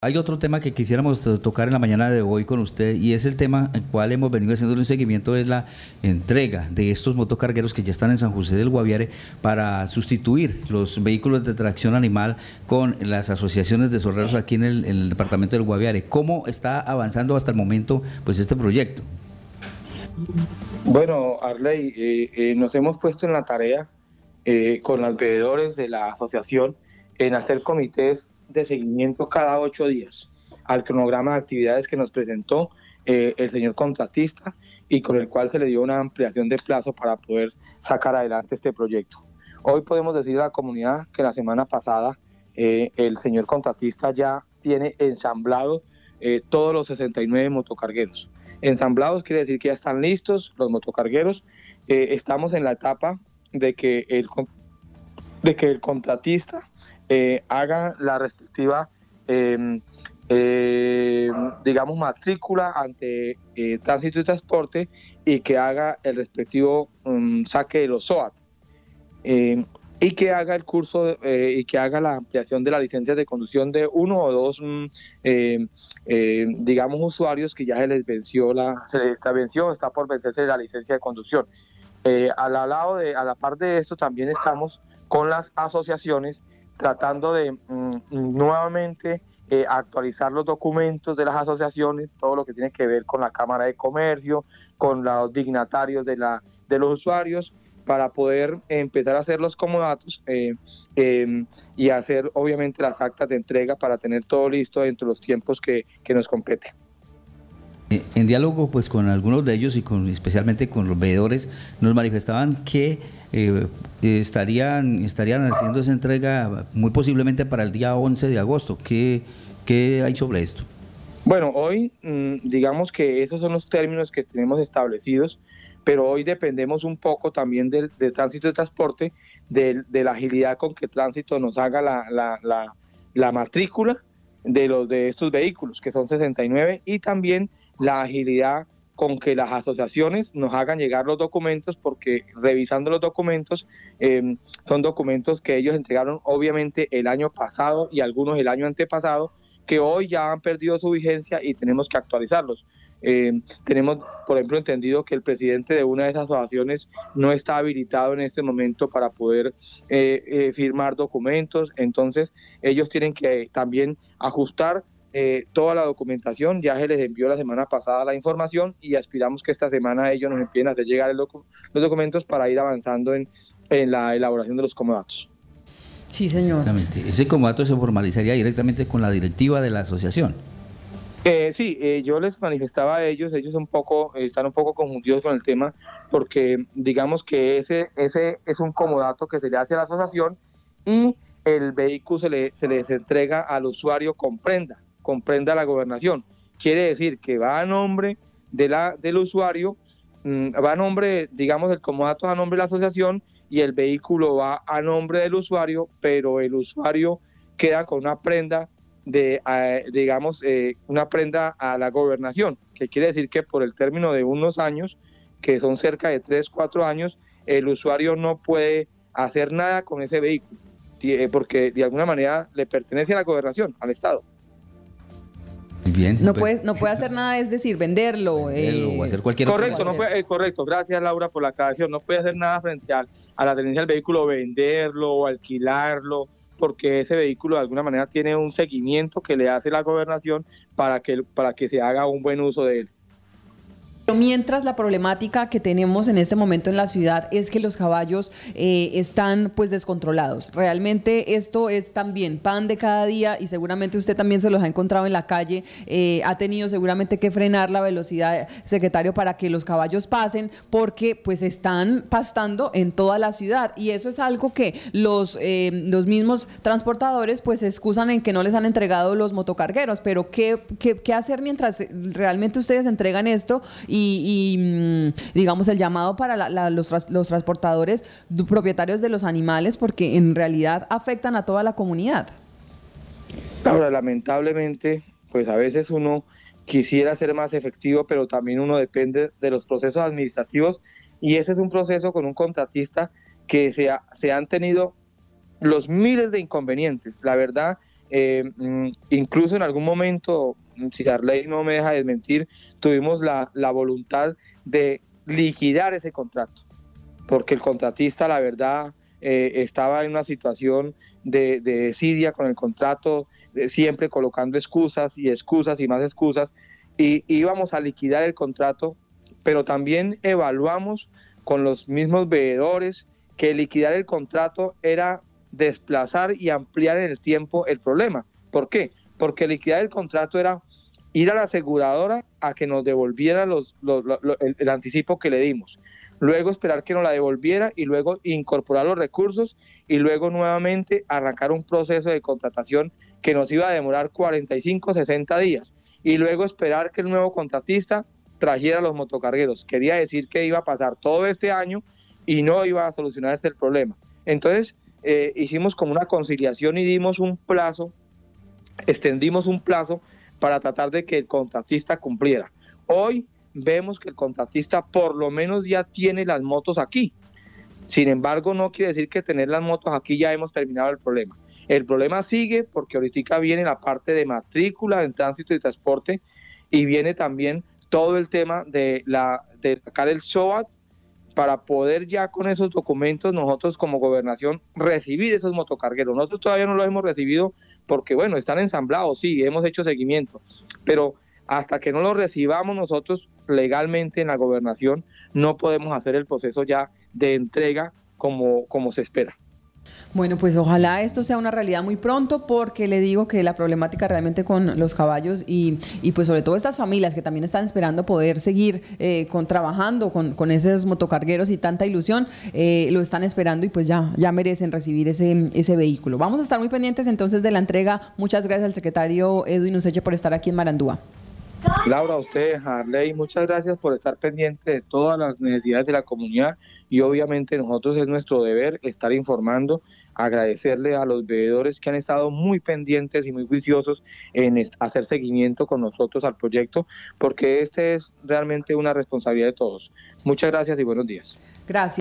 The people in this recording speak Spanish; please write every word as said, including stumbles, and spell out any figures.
Hay otro tema que quisiéramos to- tocar en la mañana de hoy con usted y es el tema al cual hemos venido haciendo un seguimiento, es la entrega de estos motocargueros que ya están en San José del Guaviare para sustituir los vehículos de tracción animal con las asociaciones de zorreros aquí en el, en el departamento del Guaviare. ¿Cómo está avanzando hasta el momento pues este proyecto? Bueno, Arley, eh, eh, nos hemos puesto en la tarea eh, con los veedores de la asociación en hacer comités de seguimiento cada ocho días al cronograma de actividades que nos presentó eh, el señor contratista y con el cual se le dio una ampliación de plazo para poder sacar adelante este proyecto. Hoy podemos decir a la comunidad que la semana pasada eh, el señor contratista ya tiene ensamblado eh, todos los sesenta y nueve motocargueros. Ensamblados quiere decir que ya están listos los motocargueros. Eh, estamos en la etapa de que el, de que el contratista eh, haga la respectiva, eh, eh, digamos, matrícula ante eh, Tránsito y Transporte y que haga el respectivo um, saque de los S O A T. Eh, y que haga el curso eh, y que haga la ampliación de la licencia de conducción de uno o dos, mm, eh, eh, digamos, usuarios que ya se les venció la, se les está venció, está por vencerse la licencia de conducción. Eh, al lado de, a la par de esto, también estamos con las asociaciones tratando de mm, nuevamente eh, actualizar los documentos de las asociaciones, todo lo que tiene que ver con la Cámara de Comercio, con los dignatarios de, la, de los usuarios, para poder empezar a hacer los comodatos eh, eh, y hacer obviamente las actas de entrega para tener todo listo dentro de los tiempos que, que nos compete. Eh, En diálogo pues con algunos de ellos y con, especialmente con los veedores, nos manifestaban que eh, estarían, estarían haciendo esa entrega muy posiblemente para el día once de agosto. ¿Qué, qué hay sobre esto? Bueno, hoy mmm, digamos que esos son los términos que tenemos establecidos, pero hoy dependemos un poco también del, del tránsito de transporte, de, de la agilidad con que el tránsito nos haga la, la, la, la matrícula de, los, de estos vehículos, que son sesenta y nueve, y también la agilidad con que las asociaciones nos hagan llegar los documentos, porque revisando los documentos, eh, son documentos que ellos entregaron obviamente el año pasado y algunos el año antepasado, que hoy ya han perdido su vigencia y tenemos que actualizarlos. Eh, tenemos, por ejemplo, entendido que el presidente de una de esas asociaciones no está habilitado en este momento para poder eh, eh, firmar documentos, entonces ellos tienen que también ajustar eh, toda la documentación. Ya se les envió la semana pasada la información y aspiramos que esta semana ellos nos empiecen a hacer llegar el docu- los documentos para ir avanzando en, en la elaboración de los comodatos. Sí, señor. Exactamente. Ese comodato se formalizaría directamente con la directiva de la asociación. Eh, sí, eh, yo les manifestaba a ellos, ellos un poco, eh, están un poco confundidos con el tema, porque digamos que ese, ese es un comodato que se le hace a la asociación y el vehículo se, le, se les entrega al usuario con prenda, con prenda a la gobernación. Quiere decir que va a nombre de la, del usuario, mmm, va a nombre, digamos, el comodato a nombre de la asociación y el vehículo va a nombre del usuario, pero el usuario queda con una prenda de, eh, digamos, eh, una prenda a la gobernación, que quiere decir que por el término de unos años, que son cerca de tres, cuatro años, el usuario no puede hacer nada con ese vehículo, eh, porque de alguna manera le pertenece a la gobernación, al Estado. Bien. No pues, puede, no puede hacer nada, es decir, venderlo. venderlo o eh, hacer cualquier Correcto, otra no cosa. puede, eh, correcto, gracias Laura por la aclaración, no puede hacer nada frente al, a la tenencia del vehículo, venderlo o alquilarlo, porque ese vehículo de alguna manera tiene un seguimiento que le hace la gobernación para que, para que se haga un buen uso de él. Pero mientras la problemática que tenemos en este momento en la ciudad es que los caballos eh, están pues descontrolados. Realmente esto es también pan de cada día y seguramente usted también se los ha encontrado en la calle. Eh, ha tenido seguramente que frenar la velocidad, secretario, para que los caballos pasen porque pues están pastando en toda la ciudad y eso es algo que los, eh, los mismos transportadores pues se excusan en que no les han entregado los motocargueros. Pero ¿qué, qué, qué hacer mientras realmente ustedes entregan esto? Y, y digamos el llamado para la, la, los, tras, los transportadores propietarios de los animales, porque en realidad afectan a toda la comunidad. Ahora, lamentablemente, pues a veces uno quisiera ser más efectivo, pero también uno depende de los procesos administrativos y ese es un proceso con un contratista que se, ha, se han tenido los miles de inconvenientes. La verdad eh, incluso en algún momento, si Arley no me deja desmentir, tuvimos la, la voluntad de liquidar ese contrato, porque el contratista, la verdad, eh, estaba en una situación de, de desidia con el contrato, eh, siempre colocando excusas y excusas y más excusas, y íbamos a liquidar el contrato, pero también evaluamos con los mismos veedores que liquidar el contrato era desplazar y ampliar en el tiempo el problema. ¿Por qué? Porque liquidar el contrato era ir a la aseguradora a que nos devolviera los, los, los, el, el anticipo que le dimos, luego esperar que nos la devolviera y luego incorporar los recursos y luego nuevamente arrancar un proceso de contratación que nos iba a demorar cuarenta y cinco, sesenta días y luego esperar que el nuevo contratista trajera los motocargueros. Quería decir que iba a pasar todo este año y no iba a solucionarse el problema. Entonces eh, hicimos como una conciliación y dimos un plazo, extendimos un plazo para tratar de que el contratista cumpliera. Hoy vemos que el contratista por lo menos ya tiene las motos aquí. Sin embargo, no quiere decir que tener las motos aquí ya hemos terminado el problema. El problema sigue porque ahorita viene la parte de matrícula en tránsito y transporte y viene también todo el tema de, la, de sacar el S O A T para poder ya con esos documentos nosotros como gobernación recibir esos motocargueros. Nosotros todavía no los hemos recibido porque, bueno, están ensamblados, sí, hemos hecho seguimiento, pero hasta que no los recibamos nosotros legalmente en la gobernación, no podemos hacer el proceso ya de entrega como, como se espera. Bueno, pues ojalá esto sea una realidad muy pronto, porque le digo que la problemática realmente con los caballos y, y pues sobre todo estas familias que también están esperando poder seguir eh, con, trabajando con, con esos motocargueros y tanta ilusión, eh, lo están esperando y pues ya, ya merecen recibir ese, ese vehículo. Vamos a estar muy pendientes entonces de la entrega. Muchas gracias al secretario Edwin Useche por estar aquí en Marandúa. Laura, a usted, Harley, muchas gracias por estar pendiente de todas las necesidades de la comunidad y obviamente nosotros es nuestro deber estar informando, agradecerle a los veedores que han estado muy pendientes y muy juiciosos en hacer seguimiento con nosotros al proyecto, porque este es realmente una responsabilidad de todos. Muchas gracias y buenos días. Gracias.